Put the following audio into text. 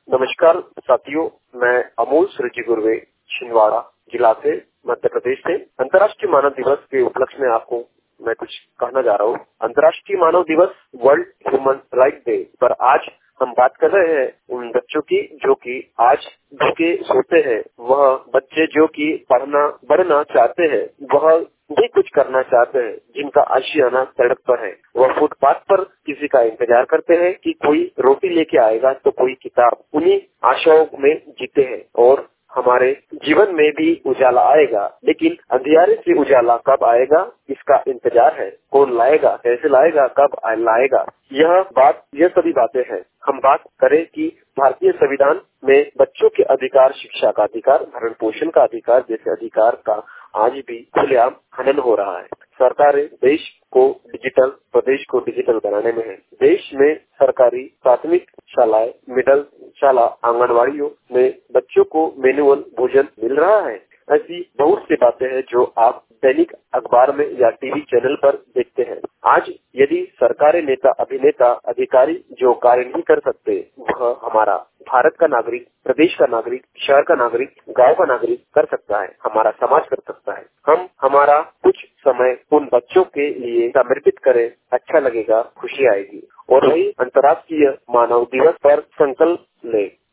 नमस्कार साथियों, मैं अमोल सूरजी गुर्वे छिंदवाड़ा जिला से मध्य प्रदेश से अंतर्राष्ट्रीय मानव दिवस के उपलक्ष्य में आपको मैं कुछ कहना जा रहा हूँ। अंतर्राष्ट्रीय मानव दिवस वर्ल्ड ह्यूमन राइट डे पर आज हम बात कर रहे हैं उन बच्चों की जो कि आज भूखे सोते हैं। वह बच्चे जो कि पढ़ना बढ़ना चाहते हैं, वह भी कुछ करना चाहते हैं, जिनका आशियाना सड़क पर है। वह फुटपाथ पर किसी का इंतजार करते हैं कि कोई रोटी लेके आएगा तो कोई किताब। उन्हीं आशाओं में जीते हैं और हमारे जीवन में भी उजाला आएगा, लेकिन अंधियारे से उजाला कब आएगा इसका इंतजार है। कौन लाएगा, कैसे लाएगा, कब लाएगा, यह सभी बातें हैं। हम बात करें कि भारतीय संविधान में बच्चों के अधिकार, शिक्षा का अधिकार, भरण पोषण का अधिकार जैसे अधिकार का आज भी खुलेआम हनन हो रहा है। सरकारें प्रदेश को डिजिटल बनाने में है। देश में सरकारी प्राथमिक शालाएं, मिडिल शाला, आंगनवाड़ियों में बच्चों को मैनुअल भोजन मिल रहा है। ऐसी बहुत सी बातें हैं जो आप दैनिक अखबार में या टीवी चैनल पर देखते हैं। आज यदि सरकारी नेता, अभिनेता, अधिकारी जो कार्य नहीं कर सकते, वह हमारा भारत का नागरिक, प्रदेश का नागरिक, शहर का नागरिक, गांव का नागरिक कर सकता है, हमारा समाज कर सकता है। हम हमारा कुछ समय उन बच्चों के लिए समर्पित करें, अच्छा लगेगा, खुशी आएगी। और वही अंतर्राष्ट्रीय मानव दिवस पर संकल्प ले।